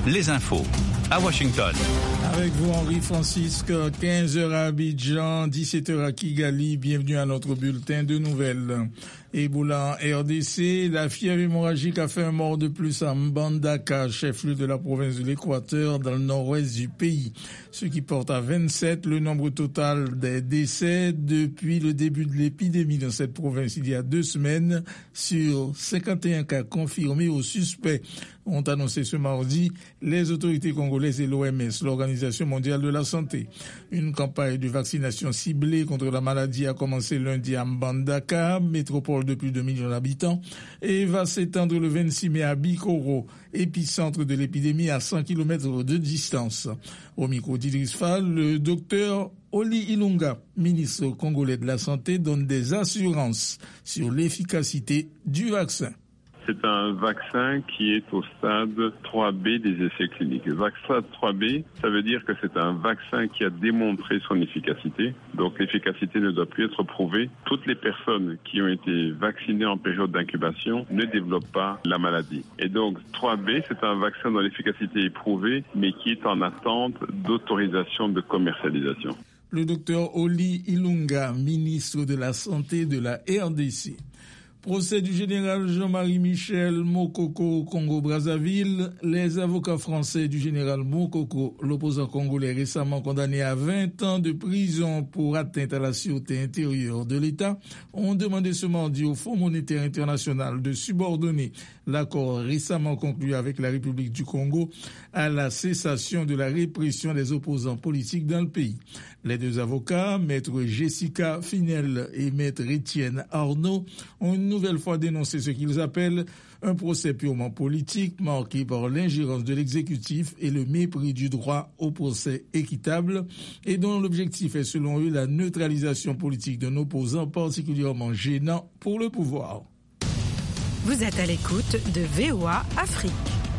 les infos à Washington. Avec vous, Henri Francisque, 15h à Abidjan, 17h à Kigali. Bienvenue à notre bulletin de nouvelles. Ebola en RDC, la fièvre hémorragique a fait un mort de plus à Mbandaka, chef-lieu de la province de l'Équateur, dans le nord-ouest du pays, ce qui porte à 27 le nombre total des décès depuis le début de l'épidémie dans cette province il y a 2 semaines, sur 51 cas confirmés ou suspects, ont annoncé ce mardi les autorités congolaises et l'OMS, l'Organisation mondiale de la santé. Une campagne de vaccination ciblée contre la maladie a commencé lundi à Mbandaka, métropole de plus de 2 millions d'habitants, et va s'étendre le 26 mai à Bikoro, épicentre de l'épidémie à 100 km de distance. Au micro d'Idriss Fall, le docteur Oli Ilunga, ministre congolais de la Santé, donne des assurances sur l'efficacité du vaccin. C'est un vaccin qui est au stade 3B des essais cliniques. Le vaccin 3B, ça veut dire que c'est un vaccin qui a démontré son efficacité. Donc l'efficacité ne doit plus être prouvée. Toutes les personnes qui ont été vaccinées en période d'incubation ne développent pas la maladie. Et donc 3B, c'est un vaccin dont l'efficacité est prouvée, mais qui est en attente d'autorisation de commercialisation. Le docteur Oli Ilunga, ministre de la Santé de la RDC. Procès du général Jean-Marie Michel Mokoko au Congo-Brazzaville. Les avocats français du général Mokoko, l'opposant congolais récemment condamné à 20 ans de prison pour atteinte à la sûreté intérieure de l'État, ont demandé ce mardi au Fonds monétaire international de subordonner l'accord récemment conclu avec la République du Congo à la cessation de la répression des opposants politiques dans le pays. Les 2 avocats, maître Jessica Finel et maître Étienne Arnaud, ont une nouvelle fois dénoncé ce qu'ils appellent un procès purement politique marqué par l'ingérence de l'exécutif et le mépris du droit au procès équitable et dont l'objectif est selon eux la neutralisation politique d'un opposant particulièrement gênant pour le pouvoir. Vous êtes à l'écoute de VOA Afrique.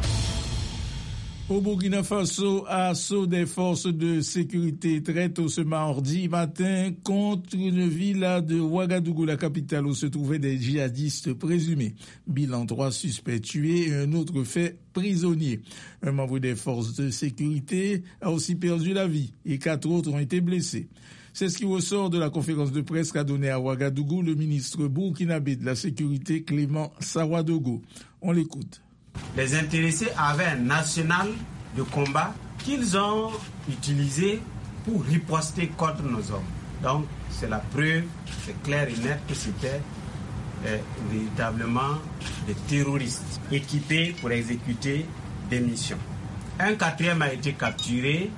Au Burkina Faso, assaut des forces de sécurité très tôt ce mardi matin contre une villa de Ouagadougou, la capitale où se trouvaient des djihadistes présumés. Bilan 3 suspects tués et un autre fait prisonnier. Un membre des forces de sécurité a aussi perdu la vie et 4 autres ont été blessés. C'est ce qui ressort de la conférence de presse qu'a donnée à Ouagadougou le ministre burkinabé de la Sécurité Clément Sawadogo. On l'écoute. Les intéressés avaient un arsenal de combat qu'ils ont utilisé pour riposter contre nos hommes. Donc, c'est la preuve, c'est clair et net que c'était véritablement des terroristes équipés pour exécuter des missions. Un 4e a été capturé.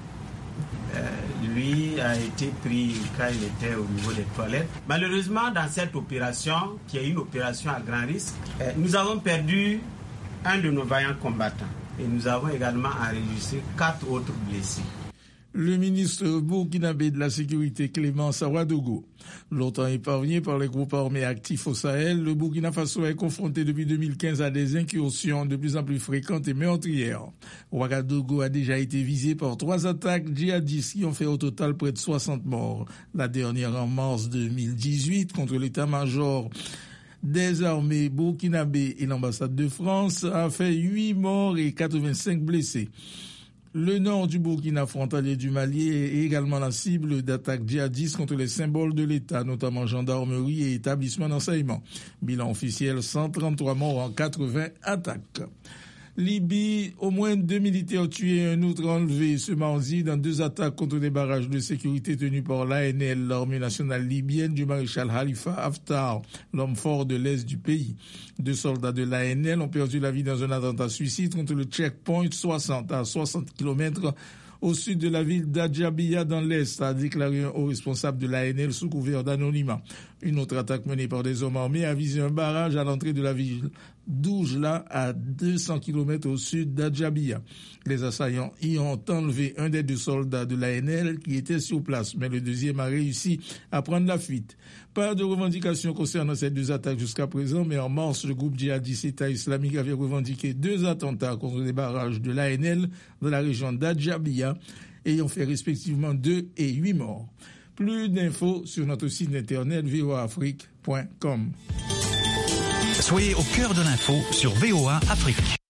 Lui a été pris quand il était au niveau des toilettes. Malheureusement, dans cette opération, qui est une opération à grand risque, nous avons perdu un de nos vaillants combattants et nous avons également enregistré 4 autres blessés. Le ministre burkinabé de la Sécurité Clément Sawadogo. Longtemps épargné par les groupes armés actifs au Sahel, le Burkina Faso est confronté depuis 2015 à des incursions de plus en plus fréquentes et meurtrières. Ouagadougou a déjà été visé par 3 attaques djihadistes qui ont fait au total près de 60 morts. La dernière en mars 2018 contre l'état-major des armées burkinabé et l'ambassade de France a fait 8 morts et 85 blessés. Le nord du Burkina frontalier du Mali est également la cible d'attaques djihadistes contre les symboles de l'État, notamment gendarmerie et établissements d'enseignement. Bilan officiel, 133 morts en 80 attaques. Libye, au moins 2 militaires tués et un autre enlevé ce mardi dans 2 attaques contre des barrages de sécurité tenus par l'ANL, l'armée nationale libyenne du maréchal Khalifa Haftar, l'homme fort de l'est du pays. 2 soldats de l'ANL ont perdu la vie dans un attentat suicide contre le checkpoint 60 à 60 km au sud de la ville d'Adjabia dans l'Est, a déclaré un haut responsable de l'ANL sous couvert d'anonymat. Une autre attaque menée par des hommes armés a visé un barrage à l'entrée de la ville d'Oujla, à 200 km au sud d'Adjabia. Les assaillants y ont enlevé un des 2 soldats de l'ANL qui était sur place, mais le deuxième a réussi à prendre la fuite. Pas de revendication concernant ces 2 attaques jusqu'à présent, mais en mars, le groupe djihadiste État islamique avait revendiqué 2 attentats contre des barrages de l'ANL dans la région d'Adjabia, ayant fait respectivement 2 et 8 morts. Plus d'infos sur notre site internet voaafrique.com. Soyez au cœur de l'info sur VOA Afrique.